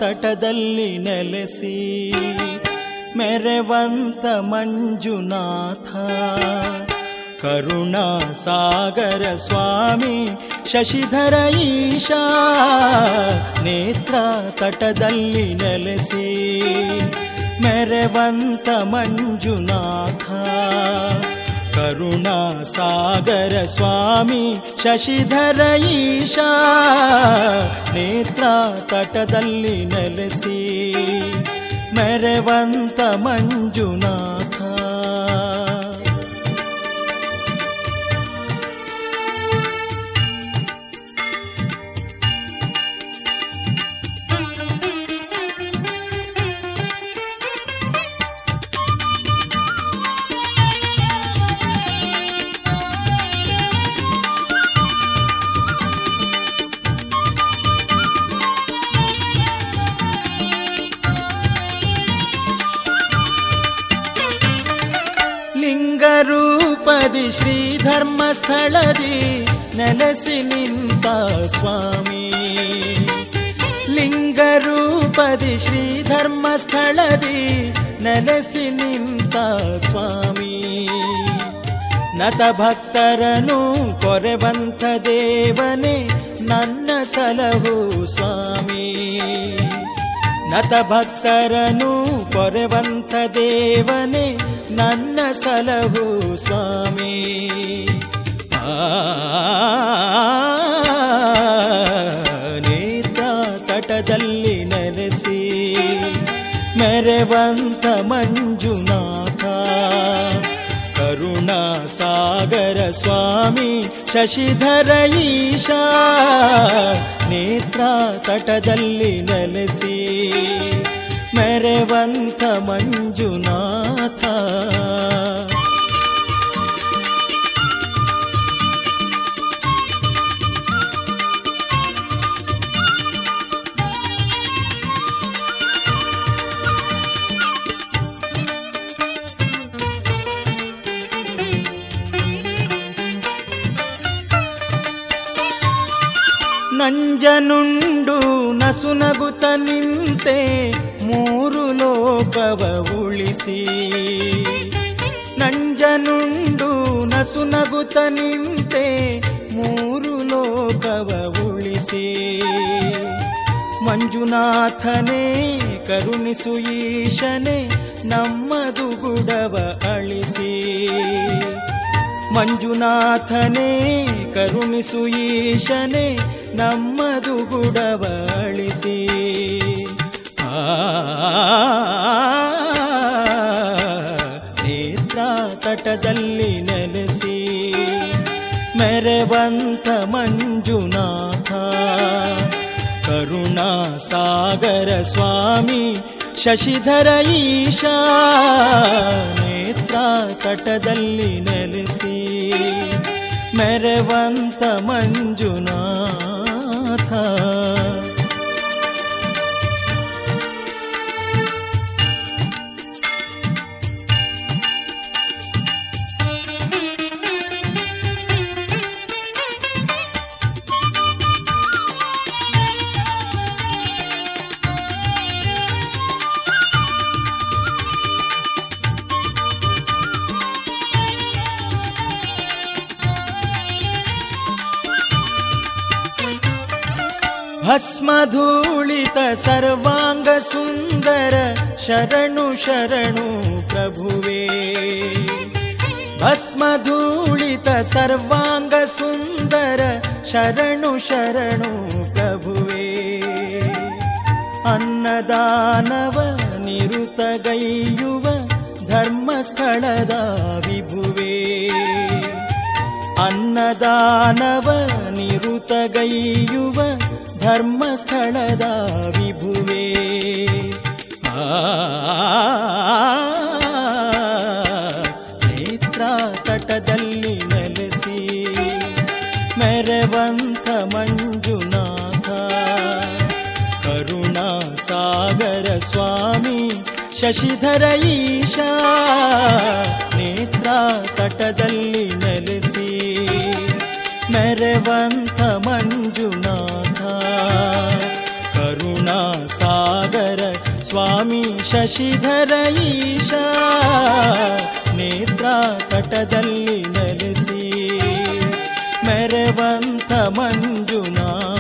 ತಟದಲ್ಲಿ ನೆಲೆಸಿ ಮೆರೆವಂತ ಮಂಜುನಾಥ ಕರುಣಾ ಸಾಗರ ಸ್ವಾಮಿ ಶಶಿಧರ ಈಶಾ ನೇತ್ರ ತಟದಲ್ಲಿ ನೆಲೆಸಿ ಮೆರೆವಂತ ಮಂಜುನಾಥ ಕರುಣಾ ಸಾಗರ ಸ್ವಾಮಿ ಶಶಿಧರ ಈಶಾ ನೇತ್ರ ತಟದಲ್ಲಿ ನೆಲೆಸಿ ಮೆರೆವಂತ ಮಂಜುನಾಥ ರೂಪದಿ ಶ್ರೀ ಧರ್ಮಸ್ಥಳದಿ ನೆಲೆಸಿ ನಿಂತ ಸ್ವಾಮಿ ಲಿಂಗರೂಪದಿ ಶ್ರೀ ಧರ್ಮಸ್ಥಳದಿ ನೆಲೆಸಿ ನಿಂತ ಸ್ವಾಮಿ ನತ ಭಕ್ತರನು ಕೊರೆವಂತ ದೇವನೇ ನನ್ನ ಸಲಹು ಸ್ವಾಮಿ ನತ ಭಕ್ತರನು ಕೊರೆವಂತ ದೇವನೇ ನನ್ನ ಸಲಹು ಸ್ವಾಮಿ ನೇತ್ರ ತಟದಲ್ಲಿ ನೆಲೆಸಿ ಮೆರೆವಂತ ಮಂಜುನಾಥ ಕರುಣಾ ಸಾಗರ ಸ್ವಾಮಿ ಶಶಿಧರ ಈಶಾ ನೇತ್ರ ತಟದಲ್ಲಿ ನೆಲೆಸಿ ಮೆರೆವಂತ ಮಂಜುನಾಥ ನಂಜನುಂಡು ನಸುನಗುತ್ತ ನಿಂತೆ ಮೂರು ಲೋಕವ ಉಳಿಸಿ ನಂಜನುಂಡು ನಸುನಗುತ್ತ ನಿಂತೆ ಮೂರು ಲೋಕವ ಉಳಿಸಿ ಮಂಜುನಾಥನೇ ಕರುಣಿಸು ಈಶನೇ ನಮ್ಮದು ಗುಡವ ಅಳಿಸಿ ಮಂಜುನಾಥನೇ ಕರುಣಿಸು ಈಶನೇ ನಮ್ಮದು ಗುಡವ ಅಳಿಸಿ ನೇತ್ರ ತಟದಲ್ಲಿ ನೆಲೆಸಿ ಮೆರೆವಂತ ಮಂಜುನಾಥ ಕರುಣಾ ಸಾಗರ ಸ್ವಾಮಿ ಶಶಿಧರ ಈಶಾ ನೇತ್ರ ತಟದಲ್ಲಿ ನೆಲೆಸಿ ಮೆರೆವಂತ ಮಂಜುನಾಥ ಭಸ್ಮಧೂಳಿತ ಸರ್ವಾಂಗ ಸುಂದರ ಶರಣು ಶರಣು ಪ್ರಭುವೇ ಭಸ್ಮಧೂಳಿತ ಸರ್ವಾಂಗ ಸುಂದರ ಶರಣು ಶರಣು ಪ್ರಭುವೇ ಅನ್ನದಾನವ ನಿರುತಗೈಯುವ ಧರ್ಮಸ್ಥಳದ ವಿಭುವೇ ಅನ್ನದಾನವ ನಿರುತಗೈಯುವ ಧರ್ಮಸ್ಥಳದ ವಿಭುವೇ ನೇತ್ರ ತಟದಲ್ಲಿ ನೆಲೆಸಿ ಮೆರೆವಂತ ಮಂಜುನಾಥ ಕರುಣಾ ಸಾಗರ ಸ್ವಾಮಿ ಶಶಿಧರ ಈಶಾ ನೇತ್ರ ತಟದಲ್ಲಿ ನೆಲೆಸಿ ಮೆರೆವಂತ ಮಂಜುನಾಥ ಕರುಣಾ ಸಾಗರ ಸ್ವಾಮಿ ಶಶಿಧರ ಈಶ ನೇತ್ರ ತಟದಲ್ಲಿ ನೆಲೆಸಿ ಮೆರವಂತ ಮಂಜುನಾಥ